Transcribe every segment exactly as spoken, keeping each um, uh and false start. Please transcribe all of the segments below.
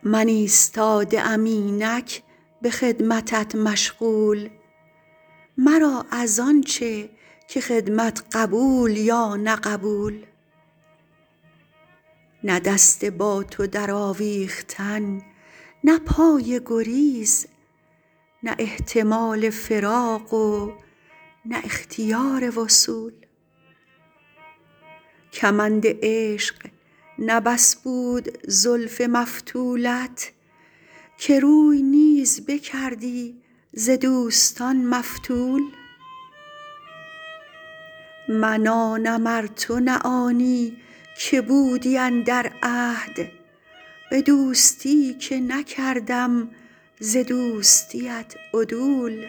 من ایستاده ام اینک به خدمتت مشغول، مرا از آنچه که خدمت قبول یا نه قبول. نه دست با تو در آویختن، نه پای گریز، نه احتمال فراق و نه اختیار وصول. کمند عشق نه بس بود زلف مفتولت، که روی نیز بکردی ز دوستان مفتول. من آنم ار تو نه آنی که بودی اندر عهد، به دوستی که نکردم ز دوستیت عدول.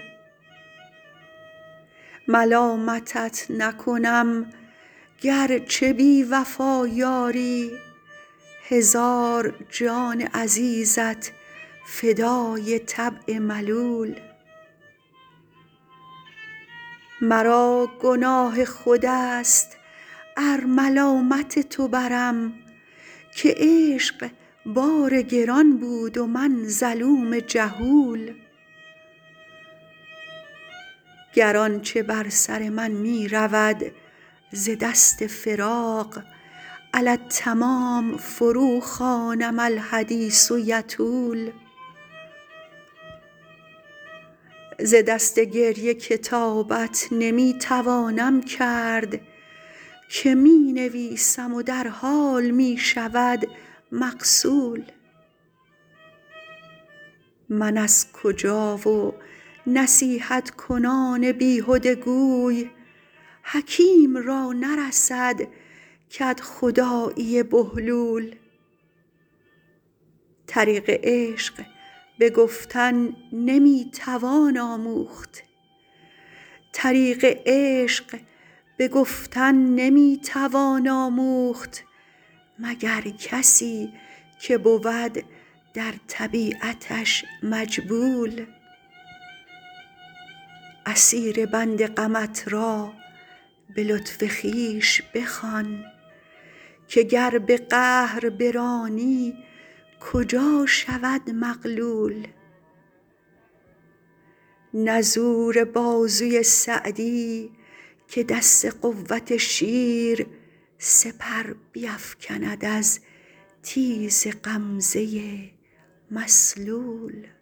ملامتت نکنم گرچه بی وفا یاری، هزار جان عزیزت فدای طبع ملول. مرا گناه خود است ار ملامت تو برم، که عشق بار گران بود و من ظلوم جهول. گر آنچه بر سر من می رود ز دست فراق، علی التمام فرو خوانم الحدیث یطول. ز دست گریه کتابت نمی توانم کرد، که می نویسم و در حال می شود مغسول. من از کجا و نصیحت کنان بیهده گوی، حکیم را نرسد کدخدایی بهلول. طریق عشق به گفتن نمی توان آموخت، طریق عشق به گفتن نمی توان آموخت، مگر کسی که بود در طبیعتش مجبول. اسیر بند غمت را به لطف خویش بخوان، که گر به قهر برانی کجا شود مغلول. نه زور بازوی سعدی که دست قوت شیر، سپر بیفکند از تیز غمزه مسلول.